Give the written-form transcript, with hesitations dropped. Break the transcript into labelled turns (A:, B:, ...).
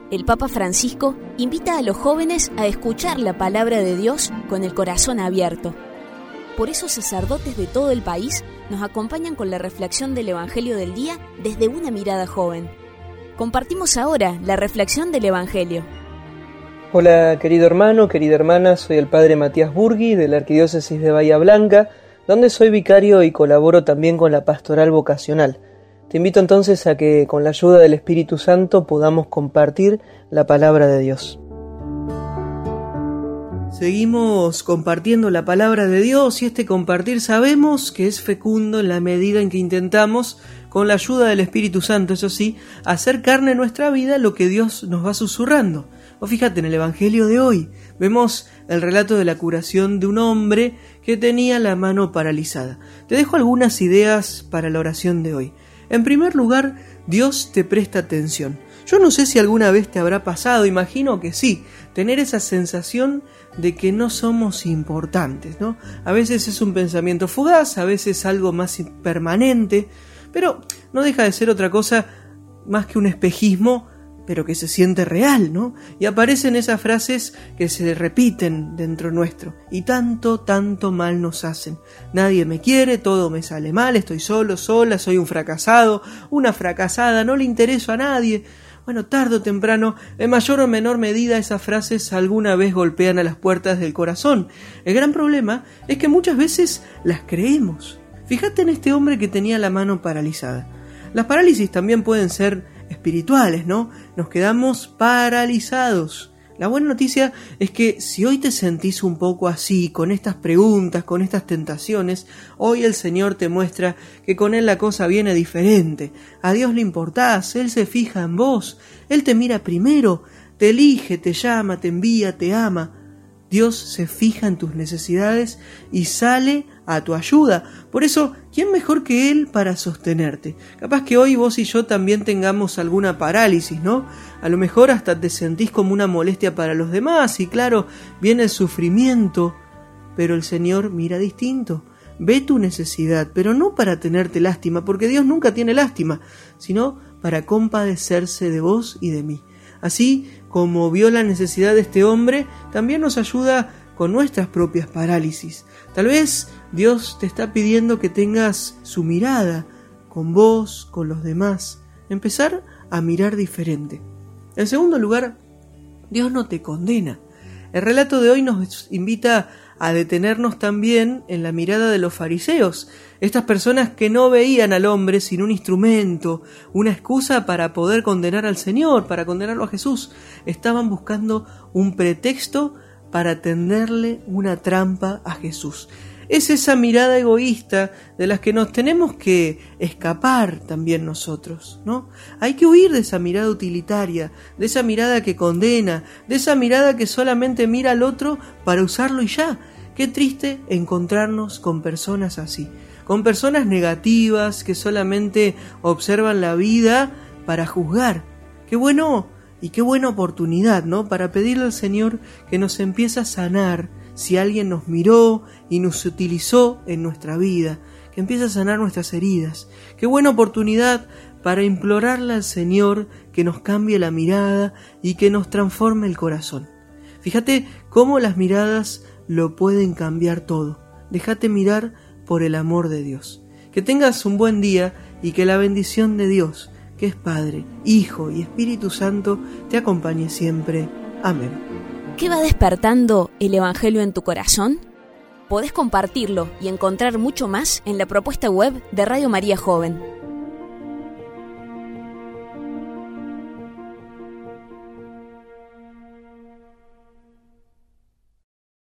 A: el Papa Francisco invita a los jóvenes a escuchar la palabra de Dios con el corazón abierto. Por eso sacerdotes de todo el país nos acompañan con la reflexión del Evangelio del día desde una mirada joven. Compartimos ahora la reflexión del Evangelio.
B: Hola querido hermano, querida hermana, soy el Padre Matías Burgui de la Arquidiócesis de Bahía Blanca, donde soy vicario y colaboro también con la pastoral vocacional. Te invito entonces a que con la ayuda del Espíritu Santo podamos compartir la palabra de Dios. Seguimos compartiendo la palabra de Dios y este compartir sabemos que es fecundo en la medida en que intentamos, con la ayuda del Espíritu Santo, eso sí, hacer carne en nuestra vida lo que Dios nos va susurrando. O fíjate, en el Evangelio de hoy vemos el relato de la curación de un hombre que tenía la mano paralizada. Te dejo algunas ideas para la oración de hoy. En primer lugar, Dios te presta atención. Yo no sé si alguna vez te habrá pasado, imagino que sí, tener esa sensación de que no somos importantes, ¿no? A veces es un pensamiento fugaz, a veces algo más permanente, pero no deja de ser otra cosa más que un espejismo, pero que se siente real, ¿no? Y aparecen esas frases que se repiten dentro nuestro, y tanto mal nos hacen. Nadie me quiere, todo me sale mal, estoy solo, sola, soy un fracasado, una fracasada, no le intereso a nadie. Bueno, tarde o temprano, en mayor o menor medida, esas frases alguna vez golpean a las puertas del corazón. El gran problema es que muchas veces las creemos. Fíjate en este hombre que tenía la mano paralizada. Las parálisis también pueden ser espirituales, ¿no? Nos quedamos paralizados. La buena noticia es que si hoy te sentís un poco así, con estas preguntas, con estas tentaciones, hoy el Señor te muestra que con Él la cosa viene diferente. A Dios le importás, Él se fija en vos, Él te mira primero, te elige, te llama, te envía, te ama. Dios se fija en tus necesidades y sale a tu ayuda. Por eso, ¿quién mejor que Él para sostenerte? Capaz que hoy vos y yo también tengamos alguna parálisis, ¿no? A lo mejor hasta te sentís como una molestia para los demás y claro, viene el sufrimiento, pero el Señor mira distinto. Ve tu necesidad, pero no para tenerte lástima, porque Dios nunca tiene lástima, sino para compadecerse de vos y de mí. Así como vio la necesidad de este hombre, también nos ayuda con nuestras propias parálisis. Tal vez Dios te está pidiendo que tengas su mirada con vos, con los demás. Empezar a mirar diferente. En segundo lugar, Dios no te condena. El relato de hoy nos invita a detenernos también en la mirada de los fariseos, estas personas que no veían al hombre sin un instrumento, una excusa para poder condenar al Señor, para condenarlo a Jesús. Estaban buscando un pretexto para tenderle una trampa a Jesús. Es esa mirada egoísta de las que nos tenemos que escapar también nosotros, ¿no? Hay que huir de esa mirada utilitaria, de esa mirada que condena, de esa mirada que solamente mira al otro para usarlo y ya. Qué triste encontrarnos con personas así, con personas negativas que solamente observan la vida para juzgar. Qué bueno y qué buena oportunidad, ¿no? Para pedirle al Señor que nos empiece a sanar si alguien nos miró y nos utilizó en nuestra vida, que empiece a sanar nuestras heridas. Qué buena oportunidad para implorarle al Señor que nos cambie la mirada y que nos transforme el corazón. Fíjate cómo las miradas lo pueden cambiar todo. Déjate mirar por el amor de Dios. Que tengas un buen día y que la bendición de Dios, que es Padre, Hijo y Espíritu Santo, te acompañe siempre. Amén.
A: ¿Qué va despertando el Evangelio en tu corazón? Podés compartirlo y encontrar mucho más en la propuesta web de Radio María Joven.